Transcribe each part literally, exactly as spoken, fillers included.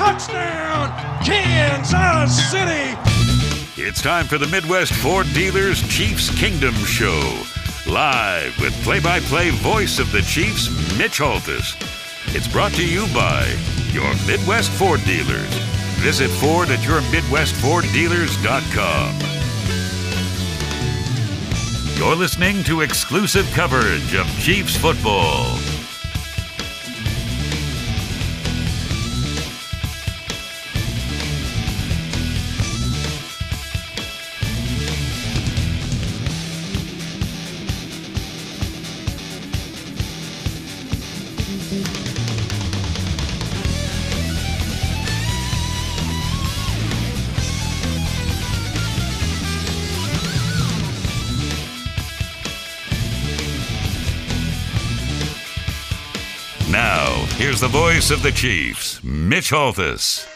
Touchdown, Kansas City! It's time for the Midwest Ford Dealers Chiefs Kingdom Show. Live with play-by-play voice of the Chiefs, Mitch Holthus. It's brought to you by your Midwest Ford Dealers. Visit Ford at your midwest ford dealers dot com. You're listening to exclusive coverage of Chiefs football. Now, here's the voice of the Chiefs, Mitch Holthus.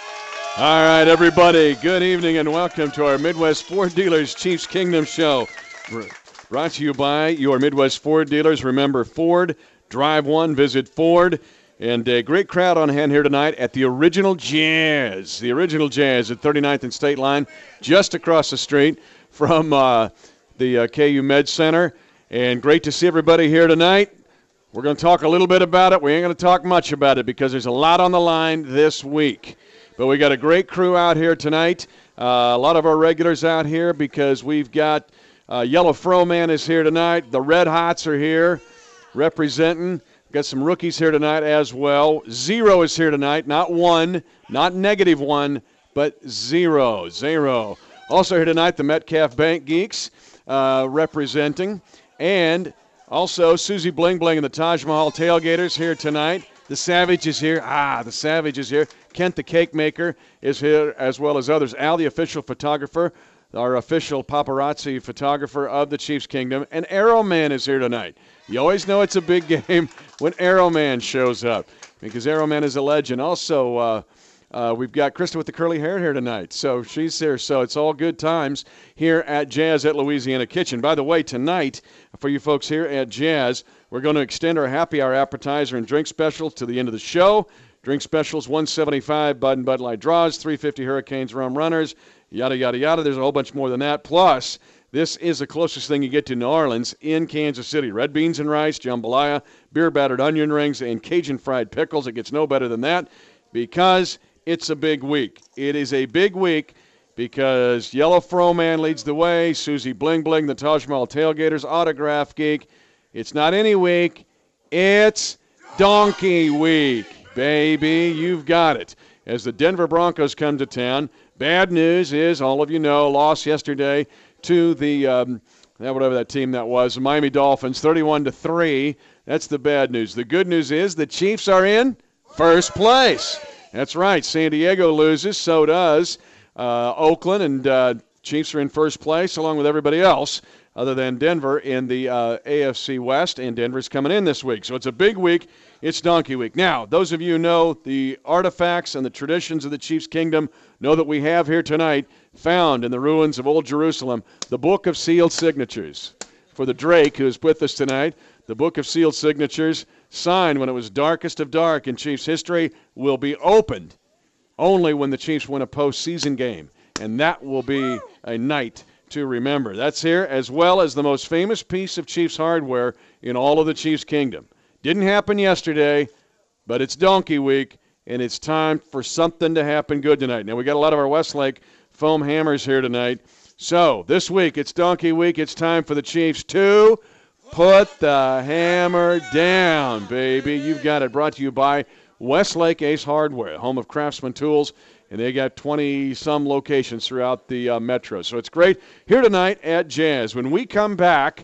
All right, everybody, good evening and welcome to our Midwest Ford Dealers Chiefs Kingdom Show. Brought to you by your Midwest Ford Dealers. Remember, Ford, drive one, visit Ford. And a great crowd on hand here tonight at the Original Jazz. The Original Jazz at thirty-ninth and State Line, just across the street from uh, the uh, K U Med Center. And great to see everybody here tonight. We're going to talk a little bit about it. We ain't going to talk much about it because there's a lot on the line this week. But we got a great crew out here tonight. Uh, a lot of our regulars out here because we've got uh, Yellow Fro-Man is here tonight. The Red Hots are here representing. We've got some rookies here tonight as well. Zero is here tonight. Not one, not negative one, but zero. Zero. Also here tonight, the Metcalf Bank Geeks uh, representing. And also, Susie Bling Bling and the Taj Mahal Tailgaters here tonight. The Savage is here. Ah, the Savage is here. Kent the Cake Maker is here, as well as others. Al, the official photographer, our official paparazzi photographer of the Chiefs Kingdom. And Arrow Man is here tonight. You always know it's a big game when Arrow Man shows up because Arrow Man is a legend. Also, uh, Uh, we've got Krista with the curly hair here tonight, so she's here. So it's all good times here at Jazz at Louisiana Kitchen. By the way, tonight, for you folks here at Jazz, we're going to extend our happy hour appetizer and drink specials to the end of the show. Drink specials, one seventy-five Bud and Bud Light Draws, three fifty Hurricanes Rum Runners, yada, yada, yada. There's a whole bunch more than that. Plus, this is the closest thing you get to New Orleans in Kansas City. Red beans and rice, jambalaya, beer-battered onion rings, and Cajun fried pickles. It gets no better than that because it's a big week. It is a big week because Yellow Fro-Man leads the way. Susie Bling Bling, the Taj Mahal Tailgaters, Autograph Geek. It's not any week. It's Donkey Week, baby. You've got it. As the Denver Broncos come to town, bad news is, all of you know, lost yesterday to the, um, whatever that team that was, the Miami Dolphins, thirty-one to three. That's the bad news. The good news is the Chiefs are in first place. That's right. San Diego loses, so does uh, Oakland, and uh, Chiefs are in first place along with everybody else other than Denver in the uh, A F C West, and Denver's coming in this week. So it's a big week. It's Donkey Week. Now, those of you who know the artifacts and the traditions of the Chiefs Kingdom know that we have here tonight, found in the ruins of Old Jerusalem, the Book of Sealed Signatures. For the Drake, who is with us tonight, the Book of Sealed Signatures, signed when it was darkest of dark in Chiefs history, will be opened only when the Chiefs win a postseason game. And that will be a night to remember. That's here, as well as the most famous piece of Chiefs hardware in all of the Chiefs Kingdom. Didn't happen yesterday, but it's Donkey Week, and it's time for something to happen good tonight. Now, we got a lot of our Westlake foam hammers here tonight. So, this week, it's Donkey Week. It's time for the Chiefs to put the hammer down, baby. You've got it. Brought to you by Westlake Ace Hardware, home of Craftsman Tools, and they got twenty-some locations throughout the uh, metro. So it's great here tonight at Jazz. When we come back,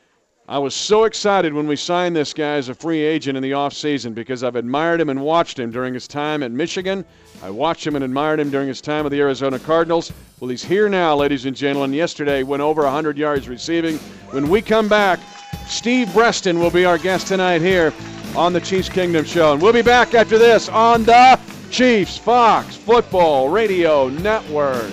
I was so excited when we signed this guy as a free agent in the offseason because I've admired him and watched him during his time at Michigan. I watched him and admired him during his time with the Arizona Cardinals. Well, he's here now, ladies and gentlemen. Yesterday went over one hundred yards receiving. When we come back, Steve Breston will be our guest tonight here on the Chiefs Kingdom Show. And we'll be back after this on the Chiefs Fox Football Radio Network.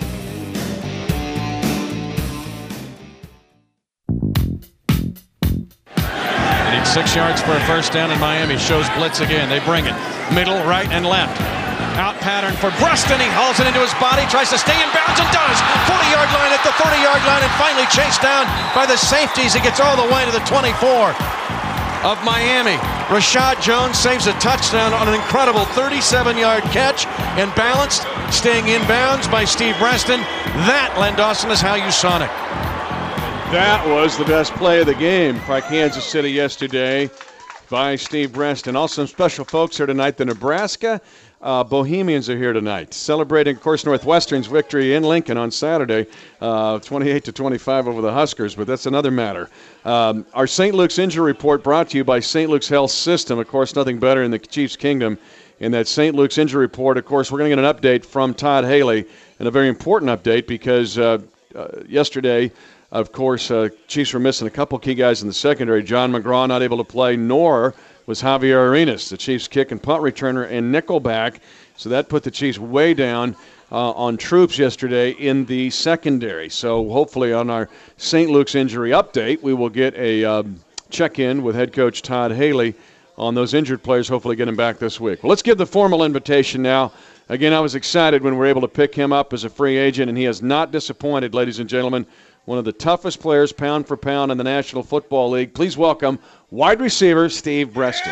They need six yards for a first down, and Miami shows blitz again. They bring it middle, right, and left. Out pattern for Breaston. He hauls it into his body, tries to stay in bounds and does. forty-yard line at the thirty-yard line and finally chased down by the safeties. He gets all the way to the twenty-four of Miami. Rashad Jones saves a touchdown on an incredible thirty-seven-yard catch and balanced, staying in bounds by Steve Breaston. That, Len Dawson, is how you Sonic. That was the best play of the game by Kansas City yesterday by Steve Breaston. Also some special folks here tonight. The Nebraska uh, Bohemians are here tonight, celebrating, of course, Northwestern's victory in Lincoln on Saturday, uh, twenty-eight to twenty-five over the Huskers, but that's another matter. Um, our Saint Luke's injury report brought to you by Saint Luke's Health System. Of course, nothing better in the Chiefs' kingdom. In that Saint Luke's injury report, of course, we're going to get an update from Todd Haley, and a very important update because uh, uh, yesterday, of course, uh, Chiefs were missing a couple key guys in the secondary. John McGraw not able to play, nor was Javier Arenas, the Chiefs' kick and punt returner and nickelback. So that put the Chiefs way down uh, on troops yesterday in the secondary. So hopefully on our Saint Luke's injury update, we will get a um, check-in with head coach Todd Haley on those injured players, hopefully get him back this week. Well, let's give the formal invitation now. Again, I was excited when we were able to pick him up as a free agent, and he has not disappointed, ladies and gentlemen. One of the toughest players pound for pound in the National Football League. Please welcome wide receiver Steve Breaston.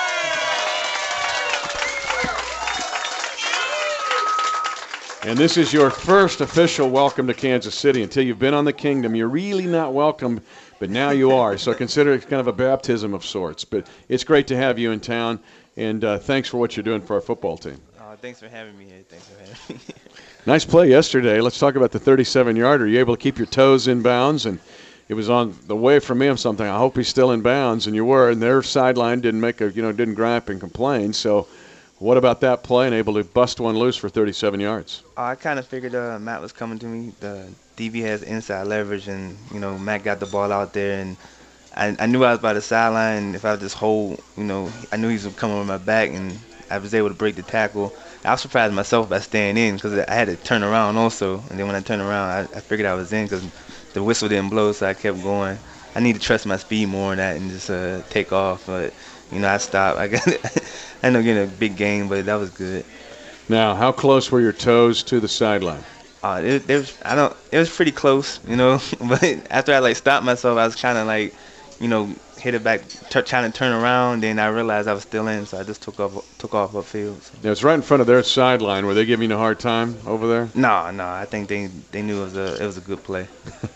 And this is your first official welcome to Kansas City. Until you've been on the Kingdom, you're really not welcome, but now you are. So consider it kind of a baptism of sorts. But it's great to have you in town, and uh, thanks for what you're doing for our football team. Uh, thanks for having me here. Thanks for having me. Nice play yesterday. Let's talk about the thirty-seven-yarder. You able to keep your toes in bounds, and it was on the way from me. I'm something. I hope he's still in bounds, and you were. And their sideline didn't make a, you know, didn't gripe and complain. So, what about that play and able to bust one loose for thirty-seven yards? Uh, I kind of figured uh, Matt was coming to me. The D B has inside leverage, and you know Matt got the ball out there, and I, I knew I was by the sideline. And if I would just hold, you know, I knew he was coming on my back, and I was able to break the tackle. I was surprised myself by staying in because I had to turn around also. And then when I turned around, I, I figured I was in because the whistle didn't blow, so I kept going. I need to trust my speed more in that and just uh, take off. But, you know, I stopped. I got I ended up getting a big gain, but that was good. Now, how close were your toes to the sideline? Uh, it, it was I don't it was pretty close, you know. But after I like stopped myself, I was kind of like, you know, hit it back, t- trying to turn around. Then I realized I was still in, so I just took off, took off upfield. So. Yeah, it's right in front of their sideline. Were they giving you a hard time over there? No, no. I think they they knew it was a it was a good play.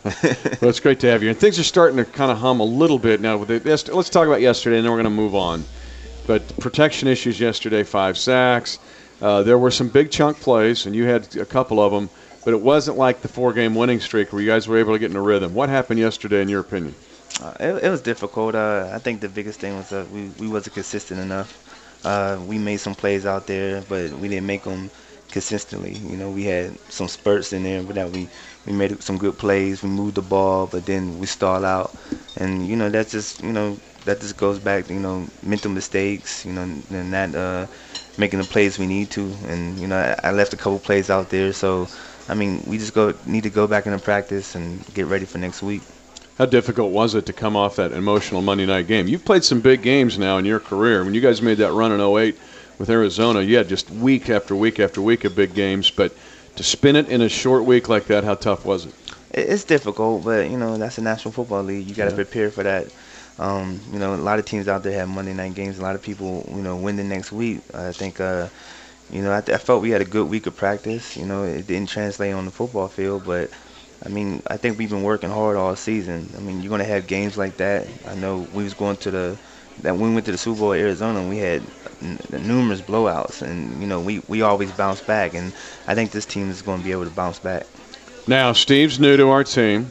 Well, it's great to have you. And things are starting to kind of hum a little bit now. With it. Let's talk about yesterday, and then we're going to move on. But protection issues yesterday, five sacks. Uh, there were some big chunk plays, and you had a couple of them. But it wasn't like the four-game winning streak where you guys were able to get in a rhythm. What happened yesterday, in your opinion? Uh, it, it was difficult. Uh, I think the biggest thing was that we, we wasn't consistent enough. Uh, we made some plays out there, but we didn't make them consistently. You know, we had some spurts in there, but that we, we made some good plays. We moved the ball, but then we stalled out. And, you know, that's just, you know, that just goes back to, you know, mental mistakes, you know, and not uh, making the plays we need to. And, you know, I, I left a couple plays out there. So, I mean, we just go need to go back into practice and get ready for next week. How difficult was it to come off that emotional Monday night game? You've played some big games now in your career. When you guys made that run in oh eight with Arizona, you had just week after week after week of big games. But to spin it in a short week like that, how tough was it? It's difficult, but, you know, that's the National Football League. You got to yeah. prepare for that. Um, you know, a lot of teams out there have Monday night games. A lot of people, you know, win the next week. I think, uh, you know, I, th- I felt we had a good week of practice. You know, it didn't translate on the football field, but I mean, I think we've been working hard all season. I mean, you're going to have games like that. I know we was going to the that when we went to the Super Bowl in Arizona, we had n- numerous blowouts, and you know, we, we always bounce back, and I think this team is going to be able to bounce back. Now, Steve's new to our team,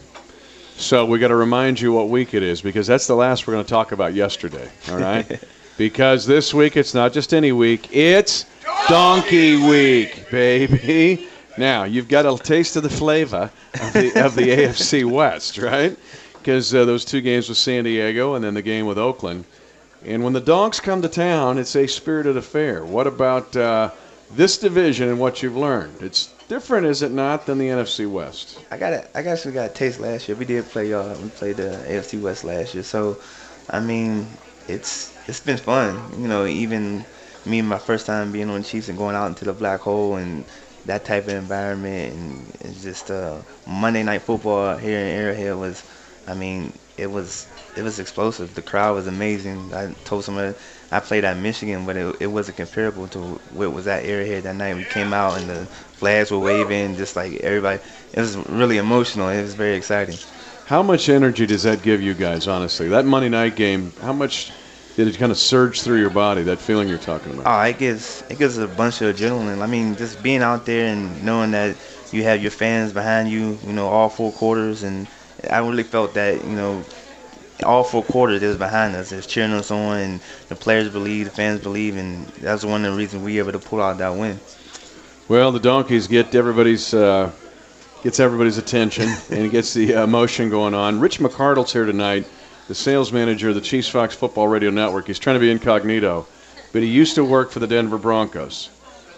so we got to remind you what week it is because that's the last we're going to talk about yesterday. All right, because this week it's not just any week; it's Donkey Week, baby. Now, you've got a taste of the flavor of the, of the A F C West, right? Because uh, those two games with San Diego and then the game with Oakland. And when the Donks come to town, it's a spirited affair. What about uh, this division and what you've learned? It's different, is it not, than the N F C West? I got a, I actually got a taste last year. We did play y'all. We played the A F C West last year. So, I mean, it's it's been fun. You know, even me, my first time being on the Chiefs and going out into the black hole and that type of environment, and it's just uh, Monday Night Football here in Arrowhead was, I mean, it was it was explosive. The crowd was amazing. I told somebody I played at Michigan, but it, it wasn't comparable to what was at Arrowhead that night. We came out and the flags were waving, just like everybody. It was really emotional. It was very exciting. How much energy does that give you guys, honestly? That Monday night game, how much did it kind of surge through your body, that feeling you're talking about? Oh, it gives it gives a bunch of adrenaline. I mean, just being out there and knowing that you have your fans behind you, you know, all four quarters, and I really felt that, you know, all four quarters is behind us. It's cheering us on, and the players believe, the fans believe, and that's one of the reasons we were able to pull out that win. Well, the Donkeys get everybody's uh, gets everybody's attention, and it gets the emotion going on. Rich McCardle's here tonight, the sales manager of the Chiefs Fox Football Radio Network. He's trying to be incognito, but he used to work for the Denver Broncos.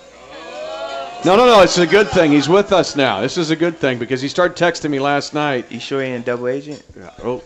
No, no, no, it's a good thing. He's with us now. This is a good thing because he started texting me last night. You sure he ain't a double agent? Yeah. Oh.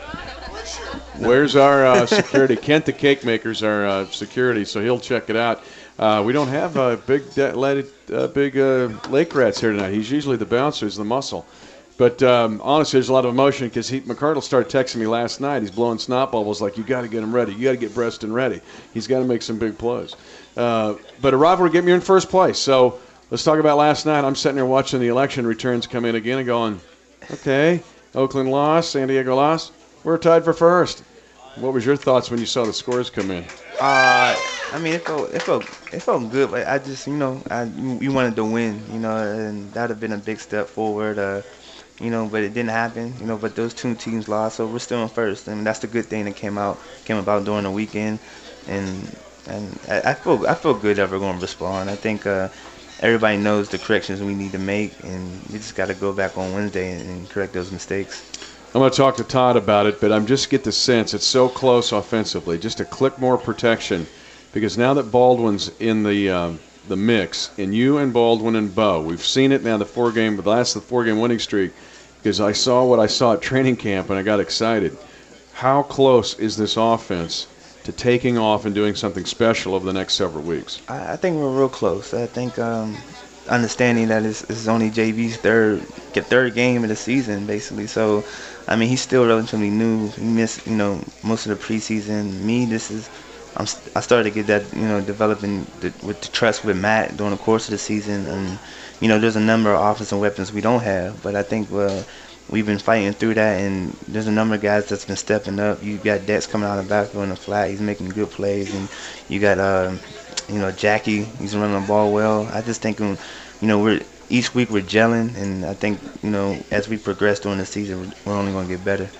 Where's our uh, security? Kent the Cake Maker's our uh, security, so he'll check it out. Uh, we don't have uh, big de- uh, big uh, lake rats here tonight. He's usually the bouncer, he's the muscle. But um, honestly, there's a lot of emotion because McCardle started texting me last night. He's blowing snot bubbles like, you got to get him ready. You got to get Breston ready. He's got to make some big plays. Uh, but a rivalry get me in first place. So let's talk about last night. I'm sitting there watching the election returns come in again and going, okay, Oakland lost, San Diego lost. We're tied for first. What was your thoughts when you saw the scores come in? Uh, I mean, it felt it felt it felt good, but I just, you know, I you wanted to win, you know, and that'd have been a big step forward, uh, you know, but it didn't happen, you know. But those two teams lost, so we're still in first, and that's the good thing that came out came about during the weekend, and and I, I feel I feel good that we're going to respond. I think uh, everybody knows the corrections we need to make, and we just got to go back on Wednesday and, and correct those mistakes. I'm going to talk to Todd about it, but I'm just get the sense it's so close offensively. Just a click more protection, because now that Baldwin's in the um, the mix, and you and Baldwin and Bo, we've seen it now the four game, the last of the four game winning streak, because I saw what I saw at training camp and I got excited. How close is this offense to taking off and doing something special over the next several weeks? I, I think we're real close. I think. Um understanding that it's, it's only J V's third get third game of the season, basically. So, I mean, he's still relatively new. He missed, you know, most of the preseason. Me, this is, I'm, I started to get that, you know, developing the, with the trust with Matt during the course of the season. And, you know, there's a number of offensive weapons we don't have, but I think uh, we've been fighting through that, and there's a number of guys that's been stepping up. You got Dex coming out of the backfield in the flat. He's making good plays. And you got, uh, you know, Jackie, he's running the ball well. I just think, you know, we're each week we're gelling, and I think, you know, as we progress during the season, we're only going to get better.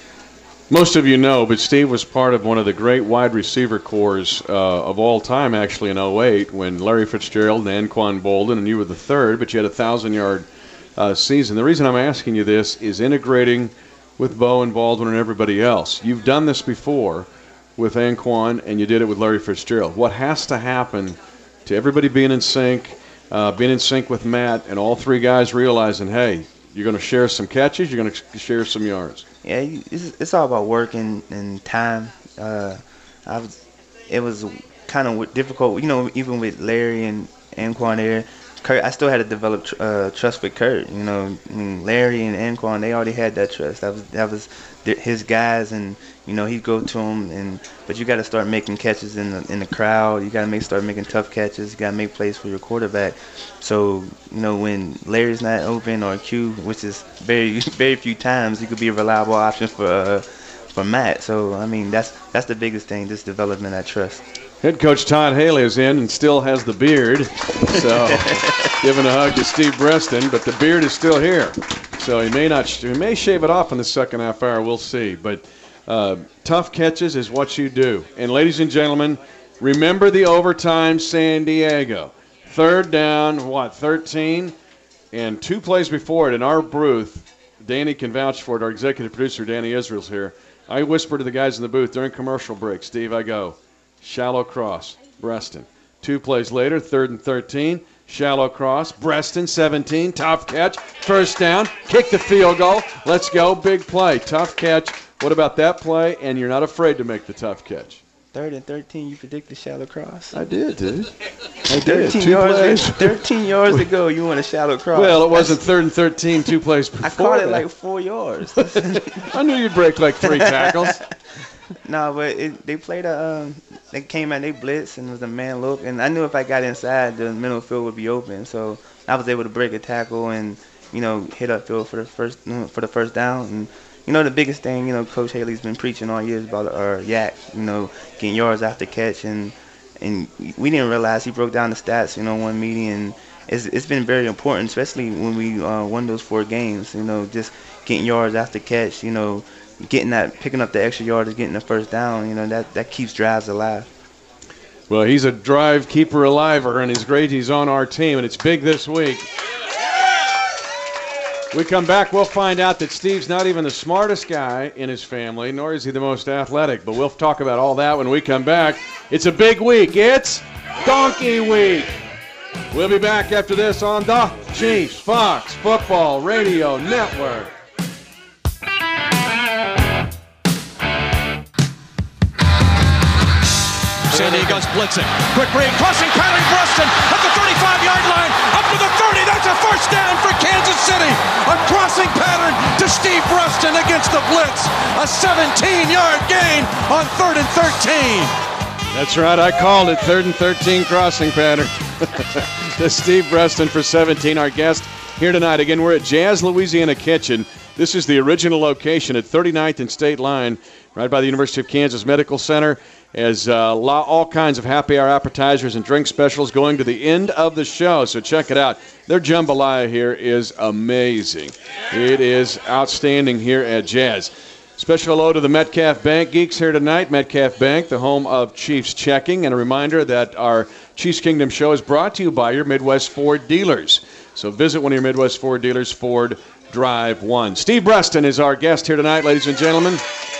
Most of you know, but Steve was part of one of the great wide receiver cores uh, of all time, actually, in oh eight, when Larry Fitzgerald and Anquan Bolden, and you were the third, but you had a thousand-yard uh, season. The reason I'm asking you this is integrating with Bo and Baldwin and everybody else. You've done this before with Anquan, and you did it with Larry Fitzgerald. What has to happen to everybody being in sync, uh, being in sync with Matt, and all three guys realizing, hey, you're going to share some catches, you're going to share some yards? Yeah, it's, it's all about work and, and time. Uh, I was, it was kind of difficult, you know, even with Larry and Anquan there. Kurt, I still had to develop tr- uh, trust with Kurt. You know, I mean, Larry and Anquan, they already had that trust. That was that was th- his guys, and you know, he'd go to them. And but you got to start making catches in the in the crowd. You got to make start making tough catches. You got to make plays for your quarterback. So you know, when Larry's not open or Q, which is very very few times, he could be a reliable option for uh, for Matt. So I mean, that's that's the biggest thing, just developing that trust. Head coach Todd Haley is in and still has the beard, so giving a hug to Steve Breston, but the beard is still here. So he may not, he may shave it off in the second half hour, we'll see. But uh, tough catches is what you do. And ladies and gentlemen, remember the overtime San Diego. Third down, what, thirteen? And two plays before it in our booth, Danny can vouch for it, our executive producer, Danny Israel's here. I whispered to the guys in the booth during commercial break, Steve, I go, shallow cross, Breston. Two plays later, third and thirteen, shallow cross, Breston, seventeen, tough catch, first down, kick the field goal, let's go, big play, tough catch. What about that play? And you're not afraid to make the tough catch. Third and thirteen, you predicted shallow cross. I did, dude. I did. thirteen Two yards. plays. thirteen yards to go. You want a shallow cross? Well, it wasn't That's, third and thirteen. Two plays before. I caught it that. like four yards. I knew you'd break like three tackles. No, but it, they played a. Um, they came out, they blitzed, and it was a man look, and I knew if I got inside, the middle field would be open. So I was able to break a tackle and, you know, hit upfield for the first for the first down. And you know, the biggest thing, you know, Coach Haley's been preaching all year about our yak, you know, getting yards after catch, and and we didn't realize he broke down the stats, you know, one meeting, and it's it's been very important, especially when we uh, won those four games. You know, just getting yards after catch, you know. Getting that, picking up the extra yardage, getting the first down, you know, that, that keeps drives alive. Well, he's a drive keeper aliver, and he's great. He's on our team, and it's big this week. We come back, we'll find out that Steve's not even the smartest guy in his family, nor is he the most athletic. But we'll talk about all that when we come back. It's a big week. It's Donkey Week. We'll be back after this on the Chiefs Fox Football Radio Network. San Diego's blitzing. Quick read, crossing pattern, Bruston at the thirty-five-yard line, up to the thirty. That's a first down for Kansas City. A crossing pattern to Steve Bruston against the blitz. A seventeen-yard gain on third and thirteen. That's right, I called it. Third and thirteen crossing pattern. To Steve Bruston for seventeen, our guest here tonight. Again, we're at Jazz Louisiana Kitchen. This is the original location at thirty-ninth and State Line, right by the University of Kansas Medical Center. As uh, all kinds of happy hour appetizers and drink specials going to the end of the show. So check it out. Their jambalaya here is amazing. It is outstanding here at Jazz. Special hello to the Metcalf Bank geeks here tonight. Metcalf Bank, the home of Chiefs checking. And a reminder that our Chiefs Kingdom show is brought to you by your Midwest Ford dealers. So visit one of your Midwest Ford dealers, Ford Drive one. Steve Bruston is our guest here tonight, ladies and gentlemen.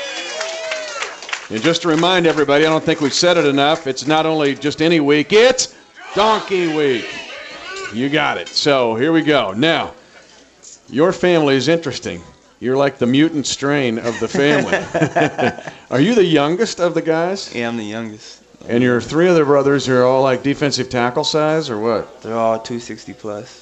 And just to remind everybody, I don't think we've said it enough, it's not only just any week, it's Donkey Week. You got it. So here we go. Now, your family is interesting. You're like the mutant strain of the family. Are you the youngest of the guys? Yeah, I'm the youngest. And your three other brothers are all like defensive tackle size or what? They're all two sixty plus.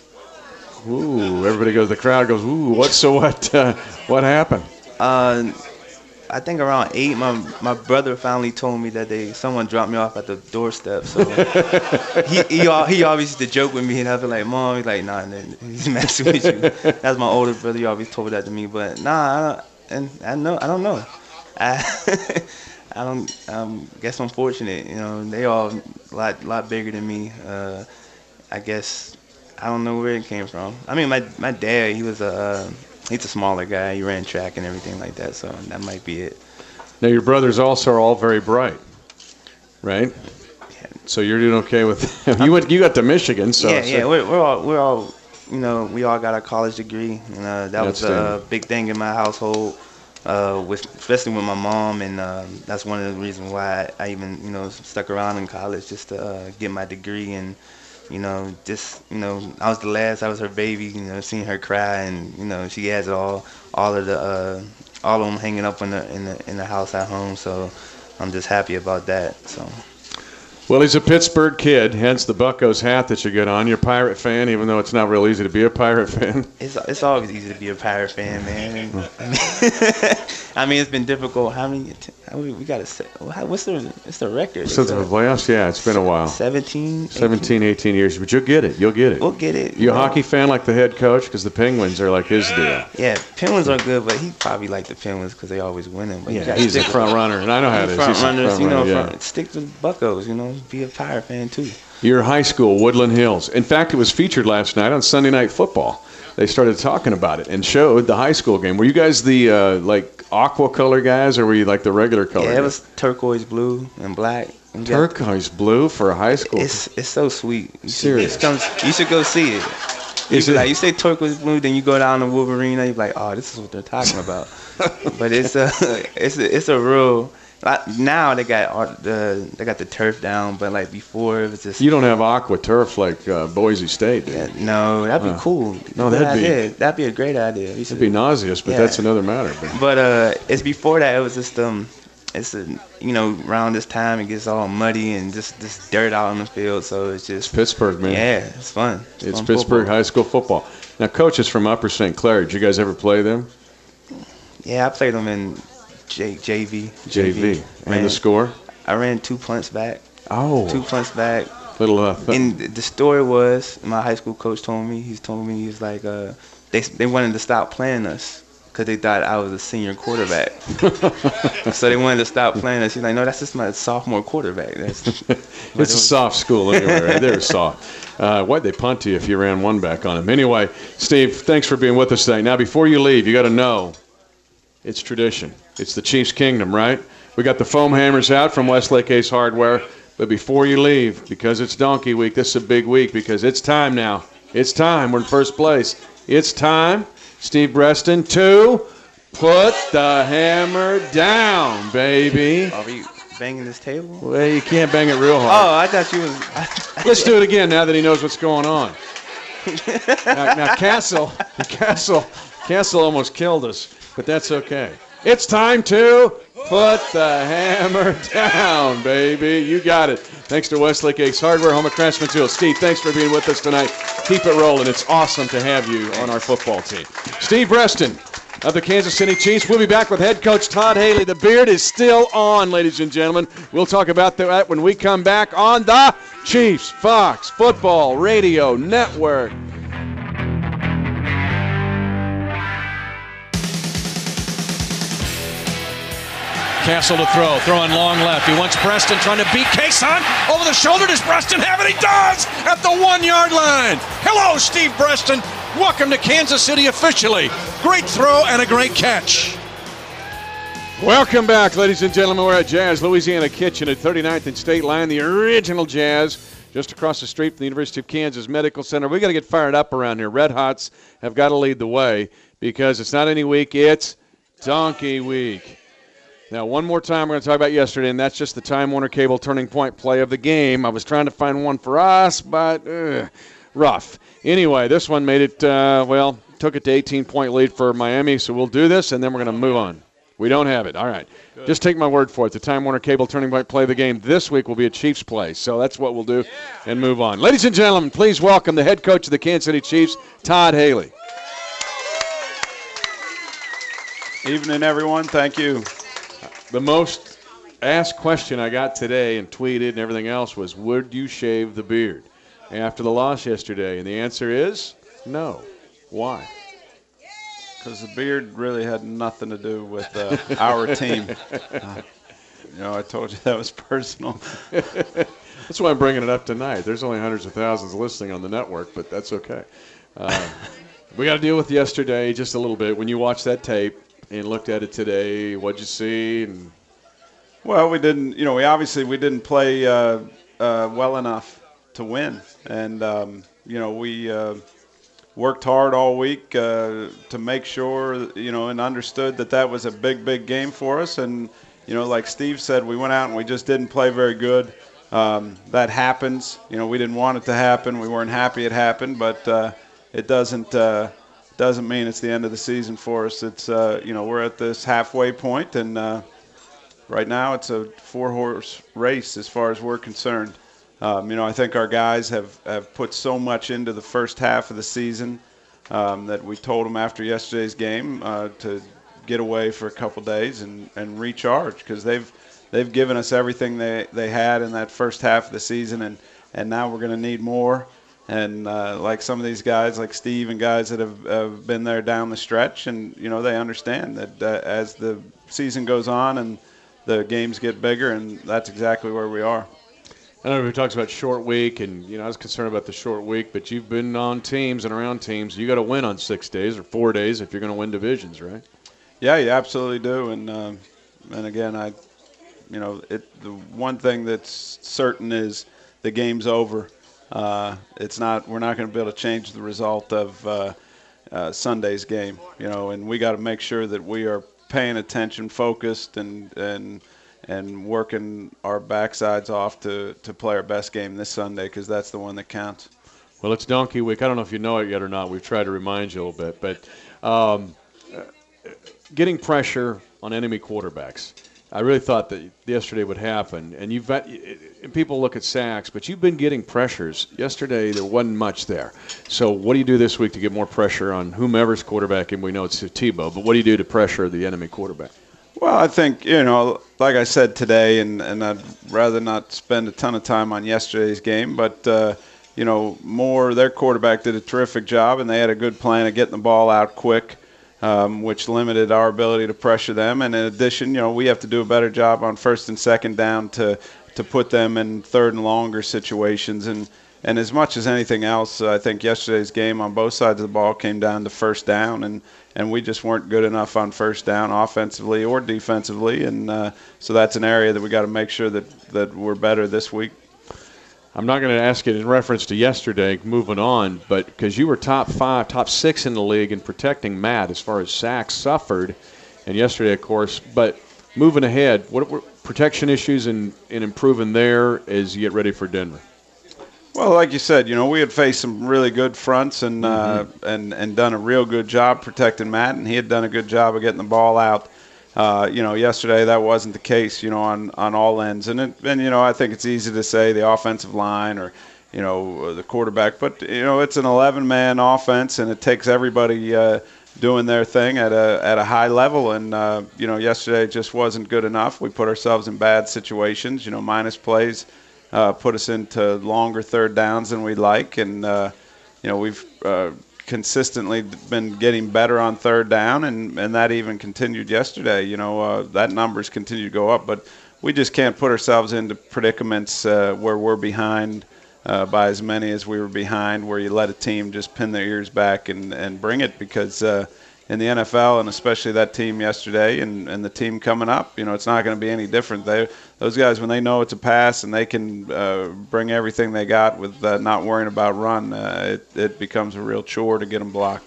Ooh, everybody goes, the crowd goes, ooh, what, so what, uh, what happened? Uh, I think around eight, my my brother finally told me that they someone dropped me off at the doorstep. So he he al- he always used to joke with me, and I'd be like, "Mom," he's like, "Nah, he's messing with you." That's my older brother. He always told that to me, but nah, I don't, and I know I don't know. I I don't. Um, guess I'm fortunate. You know, they all a lot lot bigger than me. Uh, I guess I don't know where it came from. I mean, my my dad, he was a. Uh, He's a smaller guy. He ran track and everything like that, so that might be it. Now, your brothers also are all very bright, right? Yeah. So you're doing okay with them. You went, you got to Michigan, so yeah, so. yeah. We're, we're all, we're all, you know, we all got our college degree, and uh, that was a big thing in my household, uh, with especially with my mom, and uh, that's one of the reasons why I, I even, you know, stuck around in college just to uh, get my degree and. You know, just, you know, I was the last, I was her baby, you know, seeing her cry, and, you know, she has all all of the, uh, all of them hanging up in the, in the, in the house at home, so I'm just happy about that, so. Well, he's a Pittsburgh kid, hence the Buccos hat that you get on. You're a Pirate fan, even though it's not real easy to be a Pirate fan. It's it's always easy to be a Pirate fan, man. I mean, I mean, it's been difficult. How many? We got to. What's the? It's the record. Since the playoffs, yeah, it's been a while. seventeen, seventeen, eighteen years, but you'll get it. You'll get it. We'll get it. You a hockey fan like the head coach? Because the Penguins are like his deal. Yeah, Penguins are good, but he probably like the Penguins because they always winning. But yeah, he's a front runner, and I know how it is. Front he's runners, front you know, runner, yeah. front, stick to the Buccos, you know, be a Pirate fan too. Your high school, Woodland Hills. In fact, it was featured last night on Sunday Night Football. They started talking about it and showed the high school game. Were you guys the uh, like aqua color guys, or were you like the regular color? Yeah, it guys? was turquoise blue and black. And turquoise got, blue for a high school. It's it's so sweet. You Serious. Should, you should go see it. You Is it like you say turquoise blue, then you go down to Wolverine, and you're like, oh, this is what they're talking about. But it's a it's a, it's a real. Like now they got art, the they got the turf down, but like before it was just. You don't have aqua turf like uh, Boise State, do you? Yeah, no, that'd be uh, cool. No, that'd idea. be that'd be a great idea. It'd be nauseous, but yeah. That's another matter. But, but uh, it's before that. It was just um, it's a you know around this time it gets all muddy and just this dirt out on the field. So it's just it's Pittsburgh, man. Yeah, it's fun. It's, it's fun Pittsburgh football. high school football. Now, Coach is from Upper Saint Clair. Did you guys ever play them? Yeah, I played them in J- JV. J V. Ran, And the score? I ran two punts back. Oh. Two punts back. Little. Uh, th- and the story was, my high school coach told me. He's told me he was like, uh, they they wanted to stop playing us because they thought I was a senior quarterback. So they wanted to stop playing us. He's like, no, that's just my sophomore quarterback. That's, it's a soft school anyway, right? They're soft. Uh, why'd they punt to you if you ran one back on them? Anyway, Steve, thanks for being with us today. Now, before you leave, you got to know it's tradition. It's the Chiefs Kingdom, right? We got the foam hammers out from Westlake Ace Hardware. But before you leave, because it's Donkey Week, this is a big week because it's time now. It's time. We're in first place. It's time, Steve Breston, to put the hammer down, baby. Are we banging this table? Well, you can't bang it real hard. Oh, I thought you was. Let's do it again now that he knows what's going on. now, now, Castle, Castle, Castle almost killed us, but that's okay. It's time to put the hammer down, baby. You got it. Thanks to Westlake Ace Hardware, home of Craftsman's Hill. Steve, thanks for being with us tonight. Keep it rolling. It's awesome to have you on our football team. Steve Breston of the Kansas City Chiefs. We'll be back with head coach Todd Haley. The beard is still on, ladies and gentlemen. We'll talk about that when we come back on the Chiefs Fox Football Radio Network. Castle to throw, throwing long left. He wants Preston trying to beat Kason. Over the shoulder, does Preston have it? He does! At the one-yard line. Hello, Steve Breston. Welcome to Kansas City officially. Great throw and a great catch. Welcome back, ladies and gentlemen. We're at Jazz Louisiana Kitchen at thirty-ninth and State Line, the original Jazz, just across the street from the University of Kansas Medical Center. We got to get fired up around here. Red Hots have got to lead the way because it's not any week, it's Donkey Week. Now, one more time, we're going to talk about yesterday, and that's just the Time Warner Cable turning point play of the game. I was trying to find one for us, but ugh, rough. Anyway, this one made it, uh, well, took it to eighteen-point lead for Miami, so we'll do this, and then we're going to move on. We don't have it. All right. Good. Just take my word for it. The Time Warner Cable turning point play of the game this week will be a Chiefs play, so that's what we'll do yeah. and move on. Ladies and gentlemen, please welcome the head coach of the Kansas City Chiefs, Todd Haley. Evening, everyone. Thank you. The most asked question I got today and tweeted and everything else was, would you shave the beard after the loss yesterday? And the answer is no. Why? Because the beard really had nothing to do with uh, our team. Uh, you know, I told you that was personal. That's why I'm bringing it up tonight. There's only hundreds of thousands listening on the network, but that's okay. Uh, we got to deal with yesterday just a little bit. When you watched that tape and looked at it today, what'd you see? And well, we didn't, you know, we obviously we didn't play uh, uh, well enough to win. And, um, you know, we uh, worked hard all week uh, to make sure, you know, and understood that that was a big, big game for us. And, you know, like Steve said, we went out and we just didn't play very good. Um, that happens. You know, we didn't want it to happen. We weren't happy it happened, but uh, it doesn't uh, – doesn't mean it's the end of the season for us. It's, uh, you know, we're at this halfway point, and uh, right now it's a four-horse race as far as we're concerned. Um, you know, I think our guys have, have put so much into the first half of the season um, that we told them after yesterday's game uh, to get away for a couple days and, and recharge because they've they've given us everything they, they had in that first half of the season, and, and now we're going to need more. And uh, like some of these guys, like Steve and guys that have, have been there down the stretch, and, you know, they understand that uh, as the season goes on and the games get bigger, and that's exactly where we are. I know everybody talks about short week, and, you know, I was concerned about the short week, but you've been on teams and around teams. You got to win on six days or four days if you're going to win divisions, right? Yeah, you absolutely do. And, uh, and again, I, you know, it, the one thing that's certain is the game's over. Uh, it's not. We're not going to be able to change the result of uh, uh, Sunday's game, you know. And we got to make sure that we are paying attention, focused, and and and working our backsides off to, to play our best game this Sunday because that's the one that counts. Well, it's Donkey Week. I don't know if you know it yet or not. We've tried to remind you a little bit, but um, getting pressure on enemy quarterbacks. I really thought that yesterday would happen. And you've got, and people look at sacks, but you've been getting pressures. Yesterday there wasn't much there. So what do you do this week to get more pressure on whomever's quarterback? And we know it's Tebow, but what do you do to pressure the enemy quarterback? Well, I think, you know, like I said today, and, and I'd rather not spend a ton of time on yesterday's game, but, uh, you know, more their quarterback did a terrific job, and they had a good plan of getting the ball out quick, um, which limited our ability to pressure them. And in addition, you know, we have to do a better job on first and second down to, to put them in third and longer situations. And, and as much as anything else, I think yesterday's game on both sides of the ball came down to first down, and and we just weren't good enough on first down offensively or defensively, and uh, so that's an area that we got to make sure that, that we're better this week. I'm not going to ask it in reference to yesterday, moving on, but because you were top five, top six in the league in protecting Matt as far as sacks suffered, and yesterday, of course, but moving ahead, what were protection issues in, in improving there as you get ready for Denver? Well, like you said, you know, we had faced some really good fronts and mm-hmm. uh, and and done a real good job protecting Matt, and he had done a good job of getting the ball out. Uh, you know, yesterday that wasn't the case, you know, on, on all ends. And, it, and, you know, I think it's easy to say the offensive line or, you know, the quarterback. But, you know, it's an eleven-man offense, and it takes everybody uh, doing their thing at a at a high level. And, uh, you know, yesterday just wasn't good enough. We put ourselves in bad situations, you know, minus plays. Uh, put us into longer third downs than we'd like, and uh, you know we've uh, consistently been getting better on third down, and, and that even continued yesterday. You know uh, that numbers continue to go up, but we just can't put ourselves into predicaments uh, where we're behind uh, by as many as we were behind, where you let a team just pin their ears back and, and bring it, because uh, in the N F L, and especially that team yesterday and, and the team coming up, you know, it's not going to be any different. They, those guys, when they know it's a pass and they can uh, bring everything they got with uh, not worrying about run, uh, it, it becomes a real chore to get them blocked.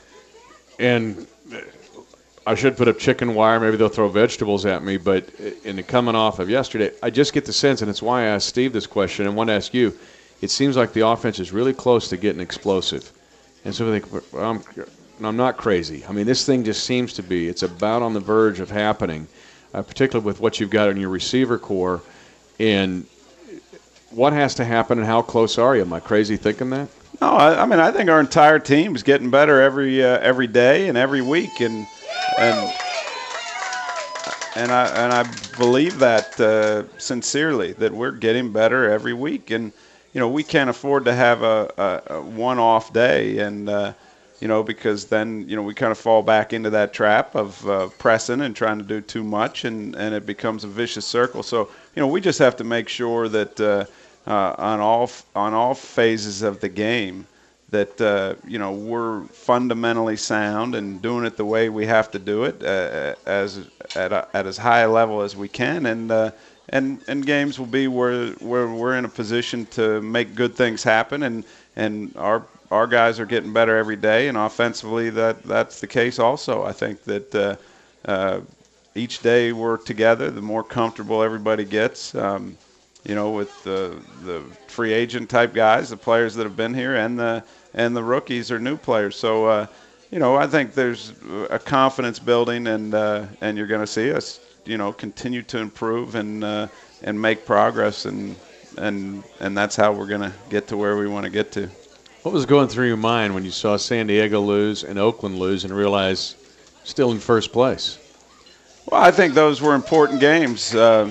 And I should put up chicken wire. Maybe they'll throw vegetables at me. But in the coming off of yesterday, I just get the sense, and it's why I asked Steve this question and want to ask you, it seems like the offense is really close to getting explosive. And so I think, well, I'm – I'm not crazy. I mean, this thing just seems to be, it's about on the verge of happening, uh, particularly with what you've got in your receiver core. And what has to happen, and how close are you? Am I crazy thinking that? No, I, I mean, I think our entire team is getting better every uh, every day and every week. And and and I, and I believe that uh, sincerely, that we're getting better every week. And, you know, we can't afford to have a, a, a one-off day. And, uh, you know, because then, you know, we kind of fall back into that trap of uh, pressing and trying to do too much, and, and it becomes a vicious circle. So, you know, we just have to make sure that uh, uh, on all on all phases of the game that, uh, you know, we're fundamentally sound and doing it the way we have to do it uh, as at, a, at as high a level as we can. And uh, and and games will be where where we're in a position to make good things happen, and and our Our guys are getting better every day, and offensively that, that's the case also. I think that uh, uh, each day we're together, the more comfortable everybody gets, um, you know, with the, the free agent type guys, the players that have been here, and the and the rookies are new players. So, uh, you know, I think there's a confidence building, and uh, and you're going to see us, you know, continue to improve and uh, and make progress, and and and that's how we're going to get to where we want to get to. What was going through your mind when you saw San Diego lose and Oakland lose and realize still in first place? Well, I think those were important games. Uh,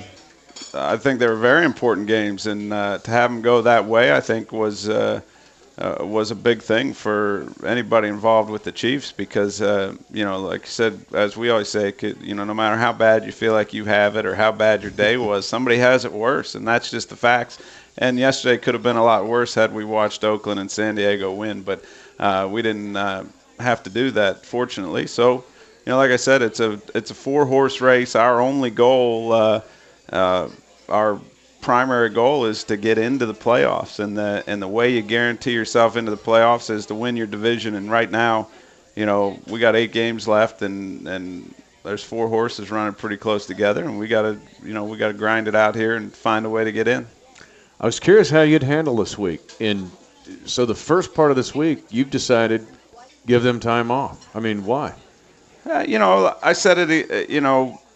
I think they were very important games, and uh, to have them go that way, I think, was uh, uh, was a big thing for anybody involved with the Chiefs, because, uh, you know, like I said, as we always say, you know, no matter how bad you feel like you have it or how bad your day was, somebody has it worse, and that's just the facts. And yesterday could have been a lot worse had we watched Oakland and San Diego win, but uh, we didn't uh, have to do that, fortunately. So, you know, like I said, it's a it's a four-horse race. Our only goal, uh, uh, our primary goal, is to get into the playoffs, and the and the way you guarantee yourself into the playoffs is to win your division. And right now, you know, we got eight games left, and and there's four horses running pretty close together, and we got to you know we got to grind it out here and find a way to get in. I was curious how you'd handle this week. And so the first part of this week, you've decided give them time off. I mean, why? Uh, you know, I said it, you know,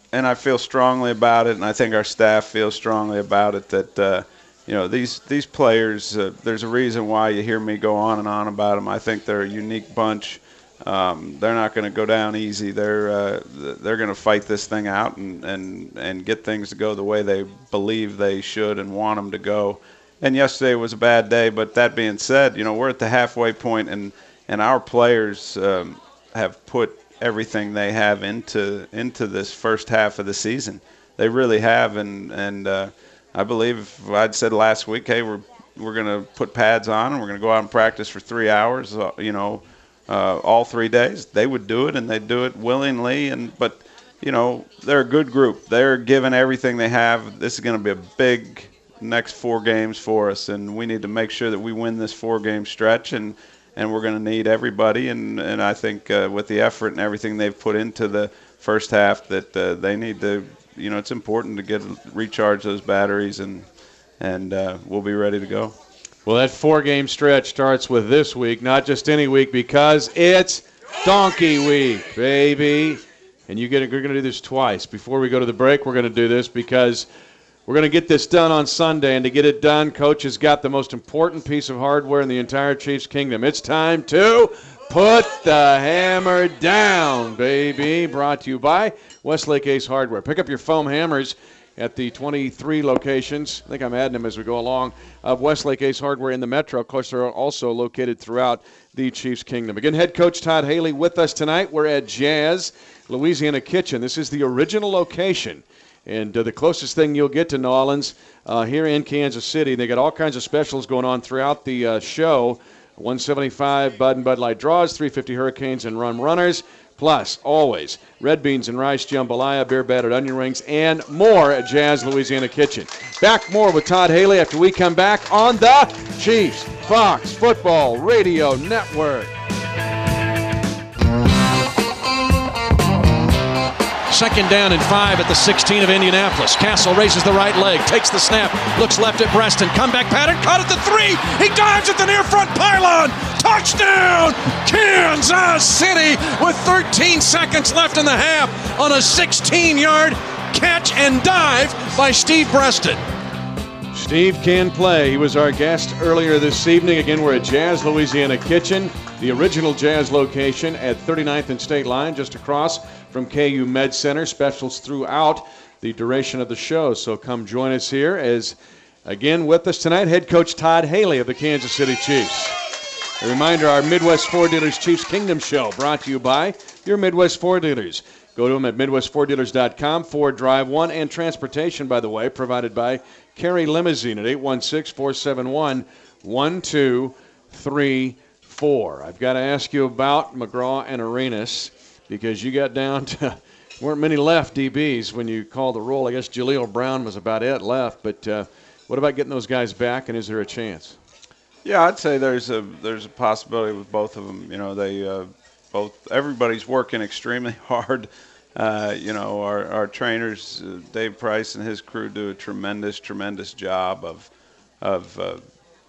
and I feel strongly about it, and I think our staff feels strongly about it, that uh, you know, these these players, uh, there's a reason why you hear me go on and on about them. I think they're a unique bunch. Um, they're not going to go down easy. They're uh, they're going to fight this thing out and, and, and get things to go the way they believe they should and want them to go. And yesterday was a bad day, but that being said, you know, we're at the halfway point, and, and our players um, have put everything they have into into this first half of the season. They really have, and and uh, I believe I'd said last week, hey, we're we're going to put pads on and we're going to go out and practice for three hours, uh, you know, uh, all three days. They would do it, and they'd do it willingly. And but, you know, they're a good group. They're giving everything they have. This is going to be a big next four games for us, and we need to make sure that we win this four-game stretch, and, and we're going to need everybody. And, and I think uh, with the effort and everything they've put into the first half, that uh, they need to, you know, it's important to get recharge those batteries, and and uh, we'll be ready to go. Well, that four-game stretch starts with this week, not just any week, because it's Donkey Week, baby. And you get, you're going to do this twice. Before we go to the break, we're going to do this because we're going to get this done on Sunday. And to get it done, Coach has got the most important piece of hardware in the entire Chiefs Kingdom. It's time to put the hammer down, baby. Brought to you by Westlake Ace Hardware. Pick up your foam hammers at the twenty-three locations, I think I'm adding them as we go along, of Westlake Ace Hardware in the Metro. Of course, they're also located throughout the Chiefs Kingdom. Again, head coach Todd Haley with us tonight. We're at Jazz Louisiana Kitchen. This is the original location, and uh, the closest thing you'll get to New Orleans uh, here in Kansas City. They got all kinds of specials going on throughout the uh, show. one seventy-five Bud and Bud Light Draws, three fifty Hurricanes and Rum Runners. Plus, always, red beans and rice jambalaya, beer battered onion rings, and more at Jazz Louisiana Kitchen. Back more with Todd Haley after we come back on the Chiefs Fox Football Radio Network. Second down and five at the sixteen of Indianapolis. Castle raises the right leg, takes the snap, looks left at Breaston. Comeback pattern, caught at the three. He dives at the near front pylon. Touchdown, Kansas City, with thirteen seconds left in the half on a sixteen-yard catch and dive by Steve Breaston. Steve can play. He was our guest earlier this evening. Again, we're at Jazz Louisiana Kitchen, the original Jazz location at thirty-ninth and State Line, just across from K U Med Center. Specials throughout the duration of the show. So come join us here. As again with us tonight, head coach Todd Haley of the Kansas City Chiefs. A reminder, our Midwest Ford Dealers Chiefs Kingdom Show brought to you by your Midwest Ford Dealers. Go to them at midwest ford dealers dot com. Ford Drive one, and transportation, by the way, provided by Carey Limousine at eight one six, four seven one, one two three four. I've got to ask you about McGraw and Arenas, because you got down to, weren't many left D Bs when you called the roll. I guess Jaleel Brown was about it left, but uh, what about getting those guys back, and is there a chance? Yeah, I'd say there's a there's a possibility with both of them. You know, they uh, both everybody's working extremely hard. Uh, you know, our our trainers, uh, Dave Price and his crew, do a tremendous tremendous job of of uh,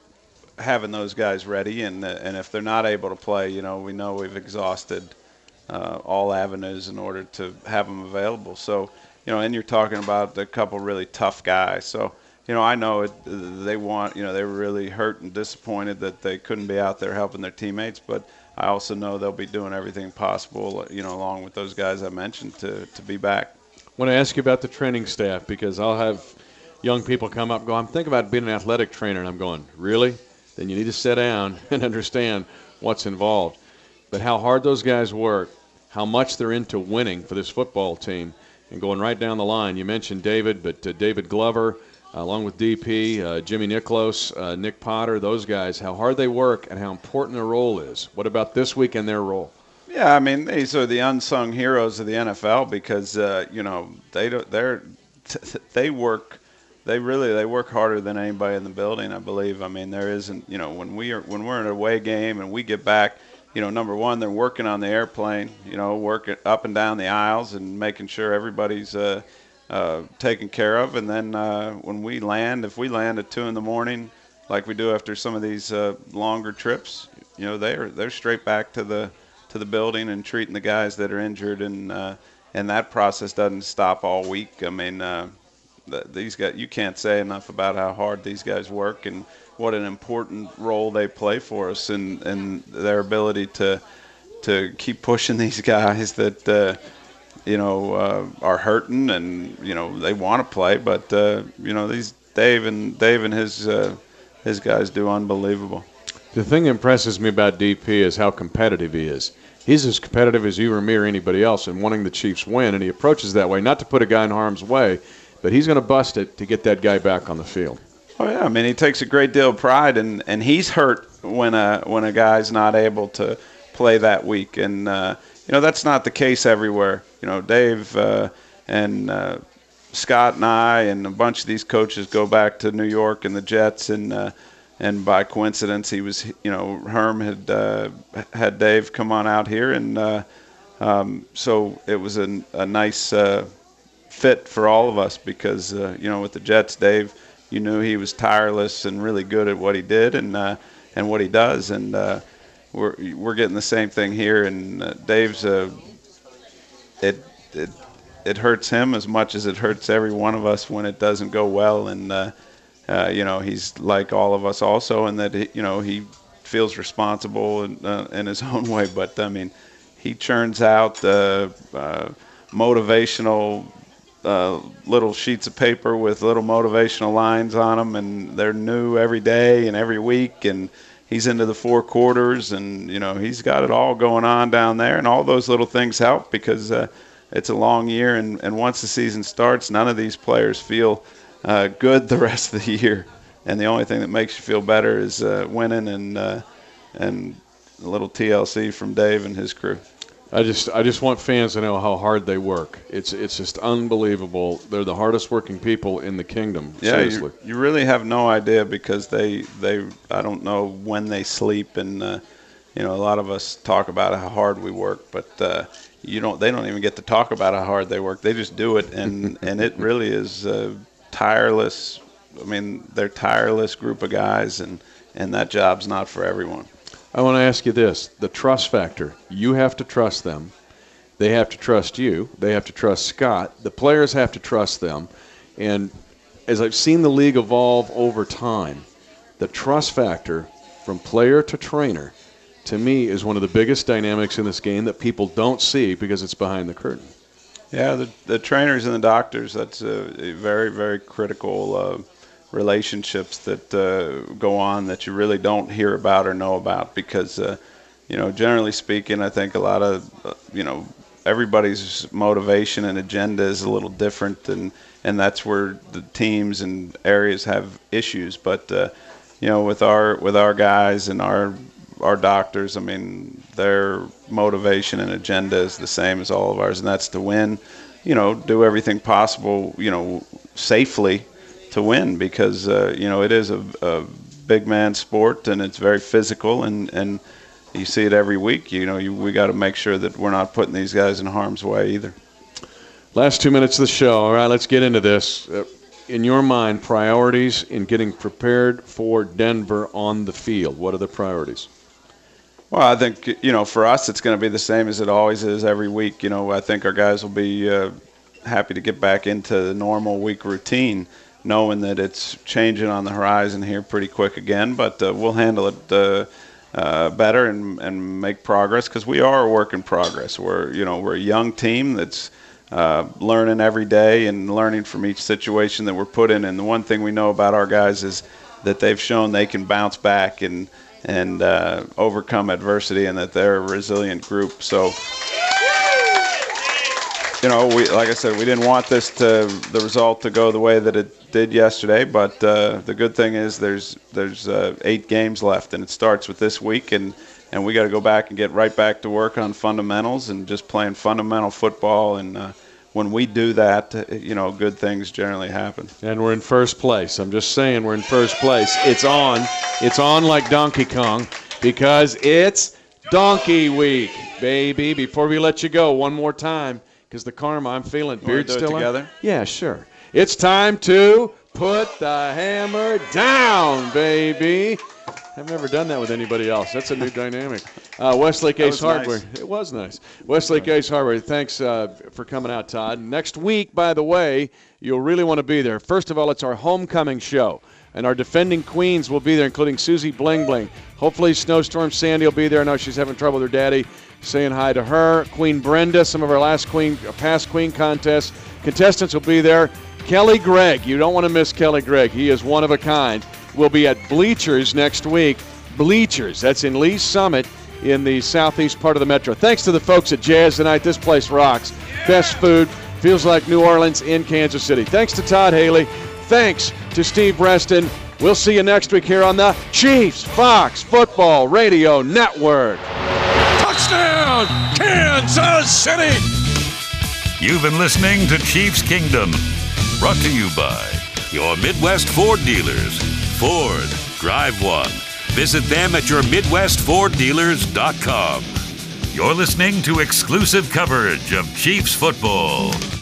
having those guys ready. And uh, and if they're not able to play, you know, we know we've exhausted uh, all avenues in order to have them available. So, you know, and you're talking about a couple really tough guys. So, you know, I know it, they want, you know, they were really hurt and disappointed that they couldn't be out there helping their teammates, but I also know they'll be doing everything possible, you know, along with those guys I mentioned, to, to be back. I want to ask you about the training staff, because I'll have young people come up and go, I'm thinking about being an athletic trainer, and I'm going, really? Then you need to sit down and understand what's involved. But how hard those guys work, how much they're into winning for this football team, and going right down the line. You mentioned David, but uh, David Glover, Uh, along with D P, uh, Jimmy Nicklaus, uh, Nick Potter, those guys, how hard they work and how important their role is. What about this week and their role? Yeah, I mean, these are the unsung heroes of the N F L, because uh, you know, they don't, they're they work they really they work harder than anybody in the building, I believe. I mean, there isn't, you know, when we are when we're in an away game and we get back, you know, number one, they're working on the airplane, you know, working up and down the aisles and making sure everybody's uh, Uh, taken care of. And then uh, when we land, if we land at two in the morning, like we do after some of these uh, longer trips, you know, they're they're straight back to the to the building and treating the guys that are injured. And uh, and that process doesn't stop all week. I mean, uh, th- these guys, you can't say enough about how hard these guys work and what an important role they play for us, and, and their ability to to keep pushing these guys that uh, you know uh, are hurting, and you know they want to play, but uh, you know these Dave and Dave and his uh, his guys do unbelievable. The thing that impresses me about D P is how competitive he is. He's as competitive as you or me or anybody else in wanting the Chiefs win, and he approaches that way, not to put a guy in harm's way, but he's going to bust it to get that guy back on the field. Oh yeah, I mean he takes a great deal of pride, and, and he's hurt when a when a guy's not able to play that week, and uh, you know that's not the case everywhere. You know, Dave uh, and uh, Scott and I and a bunch of these coaches go back to New York and the Jets, and uh, and by coincidence he was, you know, Herm had uh, had Dave come on out here, and uh, um, so it was a, a nice uh, fit for all of us because uh, you know with the Jets, Dave, you knew he was tireless and really good at what he did and uh, and what he does, and uh, we're we're getting the same thing here, and uh, Dave's uh, it it it hurts him as much as it hurts every one of us when it doesn't go well, and uh, uh, you know he's like all of us also, and that he, you know he feels responsible in, uh, in his own way, but I mean he churns out uh, uh, motivational uh, little sheets of paper with little motivational lines on them, and they're new every day and every week, and he's into the four quarters, and you know he's got it all going on down there, and all those little things help because uh, it's a long year, and, and once the season starts, none of these players feel uh, good the rest of the year, and the only thing that makes you feel better is uh, winning and uh, and a little T L C from Dave and his crew. I just I just want fans to know how hard they work. It's it's just unbelievable. They're the hardest working people in the kingdom. Yeah, seriously. you, you really have no idea because they they I don't know when they sleep, and uh, you know a lot of us talk about how hard we work, but uh, you don't. They don't even get to talk about how hard they work. They just do it, and and it really is uh, tireless. I mean, they're a tireless group of guys, and and that job's not for everyone. I want to ask you this, the trust factor. You have to trust them. They have to trust you. They have to trust Scott. The players have to trust them. And as I've seen the league evolve over time, the trust factor from player to trainer, to me, is one of the biggest dynamics in this game that people don't see because it's behind the curtain. Yeah, the, the trainers and the doctors, that's a, a very, very critical uh, relationships that uh, go on that you really don't hear about or know about because, uh, you know, generally speaking, I think a lot of, uh, you know, everybody's motivation and agenda is a little different, and, and that's where the teams and areas have issues. But, uh, you know, with our with our guys and our our doctors, I mean, their motivation and agenda is the same as all of ours, and that's to win, you know, do everything possible, you know, safely to win because, uh, you know, it is a, a big man sport and it's very physical, and, and you see it every week. You know, you, we got to make sure that we're not putting these guys in harm's way either. Last two minutes of the show. All right, let's get into this. Uh, in your mind, priorities in getting prepared for Denver on the field. What are the priorities? Well, I think, you know, for us it's going to be the same as it always is every week. You know, I think our guys will be uh, happy to get back into the normal week routine, knowing that it's changing on the horizon here pretty quick again, but uh, we'll handle it uh, uh, better and, and make progress because we are a work in progress. We're, you know, we're a young team that's uh, learning every day and learning from each situation that we're put in. And the one thing we know about our guys is that they've shown they can bounce back and and uh, overcome adversity, and that they're a resilient group. So, you know, we like I said, we didn't want this to the result to go the way that it did yesterday, but uh, the good thing is there's there's uh, eight games left, and it starts with this week, and, and we got to go back and get right back to work on fundamentals and just playing fundamental football. And uh, when we do that, you know, good things generally happen. And we're in first place. I'm just saying we're in first place. It's on. It's on like Donkey Kong because it's Donkey Week, baby. Before we let you go, one more time. Because the karma, I'm feeling. Beard still together? On? Yeah, sure. It's time to put the hammer down, baby. I've never done that with anybody else. That's a new dynamic. Uh, Westlake Ace Hardware. Nice. It was nice. Westlake yeah. Ace Hardware. Thanks uh, for coming out, Todd. Next week, by the way, you'll really want to be there. First of all, it's our homecoming show, and our defending queens will be there, including Susie Bling Bling. Hopefully, Snowstorm Sandy will be there. I know she's having trouble with her daddy. Saying hi to her. Queen Brenda, some of our last queen, past queen contests. Contestants will be there. Kelly Gregg. You don't want to miss Kelly Gregg. He is one of a kind. We'll be at Bleachers next week. Bleachers. That's in Lee's Summit in the southeast part of the metro. Thanks to the folks at Jazz tonight. This place rocks. Yeah. Best food. Feels like New Orleans in Kansas City. Thanks to Todd Haley. Thanks to Steve Breston. We'll see you next week here on the Chiefs Fox Football Radio Network. Touchdown, Kansas City! You've been listening to Chiefs Kingdom, brought to you by your Midwest Ford dealers. Ford, drive one. Visit them at your midwest ford dealers dot com. You're listening to exclusive coverage of Chiefs football.